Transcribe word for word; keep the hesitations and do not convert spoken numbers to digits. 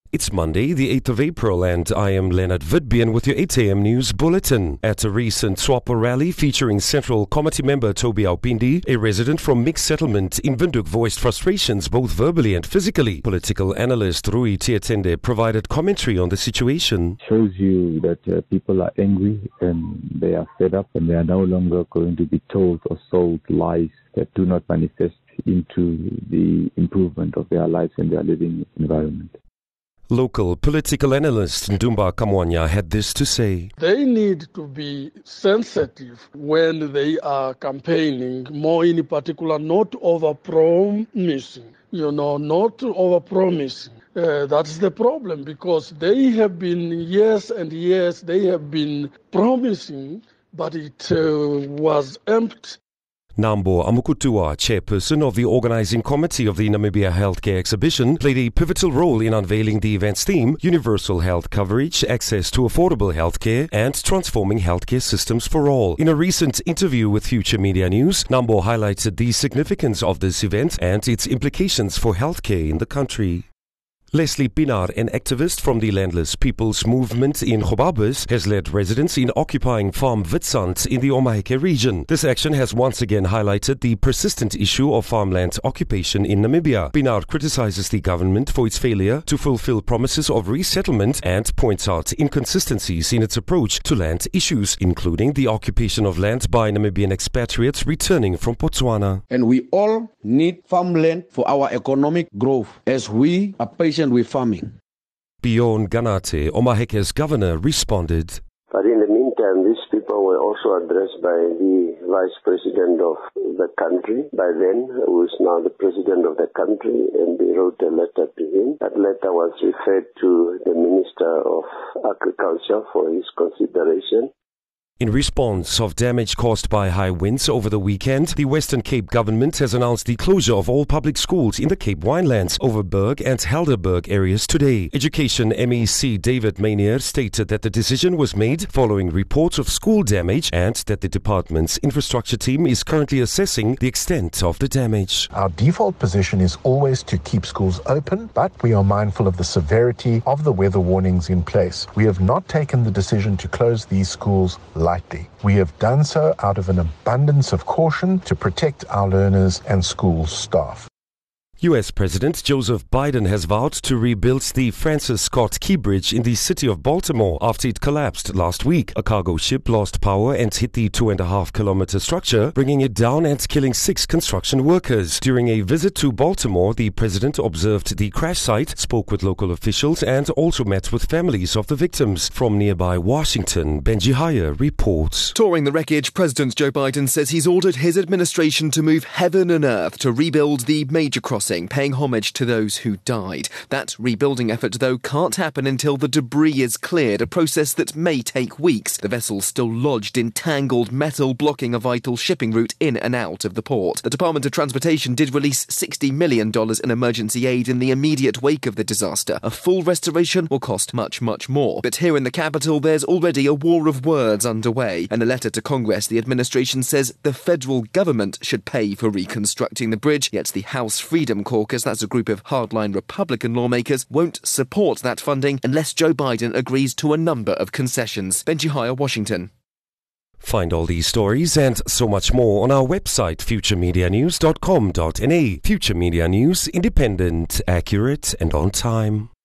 It's Monday, the eighth of April, and I am Leonard Vidbian with your eight a.m. news bulletin. At a recent SWAPO rally featuring Central Committee member Toby Aupindi, a resident from Mixed Settlement in Windhoek voiced frustrations both verbally and physically. Political analyst Rui Tietende provided commentary on the situation. Shows you that uh, people are angry and they are fed up, and they are no longer going to be told or sold lies that do not manifest into the improvement of their lives and their living environment. Local political analyst Ndumba Kamwanya had this to say. They need to be sensitive when they are campaigning, more in particular, not over-promising, you know, not over-promising. Uh, that's the problem, because they have been years and years, they have been promising, but it uh, was empty. Nambo Amukutua, chairperson of the organizing committee of the Namibia Healthcare Exhibition, played a pivotal role in unveiling the event's theme, Universal Health Coverage, Access to Affordable Healthcare, and Transforming Healthcare Systems for All. In a recent interview with Future Media News, Nambo highlighted the significance of this event and its implications for healthcare in the country. Leslie Pinar, an activist from the Landless People's Movement in Gobabis, has led residents in occupying Farm Witstrand in the Omaheke region. This action has once again highlighted the persistent issue of farmland occupation in Namibia. Pinar criticizes the government for its failure to fulfill promises of resettlement and points out inconsistencies in its approach to land issues, including the occupation of land by Namibian expatriates returning from Botswana. And we all need farmland for our economic growth, as we are patient with farming. Bjorn Ganate, Omaheke's governor, responded. But in the meantime, these people were also addressed by the vice president of the country, by then, who is now the president of the country, and they wrote a letter to him. That letter was referred to the Minister of Agriculture for his consideration. In response of damage caused by high winds over the weekend, the Western Cape government has announced the closure of all public schools in the Cape Winelands, Overberg and Helderberg areas today. Education M E C David Maynier stated that the decision was made following reports of school damage and that the department's infrastructure team is currently assessing the extent of the damage. Our default position is always to keep schools open, but we are mindful of the severity of the weather warnings in place. We have not taken the decision to close these schools lightly. We have done so out of an abundance of caution to protect our learners and school staff. U S President Joseph Biden has vowed to rebuild the Francis Scott Key Bridge in the city of Baltimore after it collapsed last week. A cargo ship lost power and hit the two and a half kilometer structure, bringing it down and killing six construction workers. During a visit to Baltimore, the president observed the crash site, spoke with local officials, and also met with families of the victims. From nearby Washington, Benji Haya reports. Touring the wreckage, President Joe Biden says he's ordered his administration to move heaven and earth to rebuild the major crossing, paying homage to those who died. That rebuilding effort, though, can't happen until the debris is cleared, a process that may take weeks. The vessel's still lodged in tangled metal, blocking a vital shipping route in and out of the port. The Department of Transportation did release sixty million dollars in emergency aid in the immediate wake of the disaster. A full restoration will cost much, much more. But here in the capital, there's already a war of words underway. In a letter to Congress, the administration says the federal government should pay for reconstructing the bridge, yet the House Freedom Caucus, that's a group of hardline Republican lawmakers, won't support that funding unless Joe Biden agrees to a number of concessions. Benji Haya, Washington. Find all these stories and so much more on our website, future media news dot com dot n a. Future Media News, independent, accurate and on time.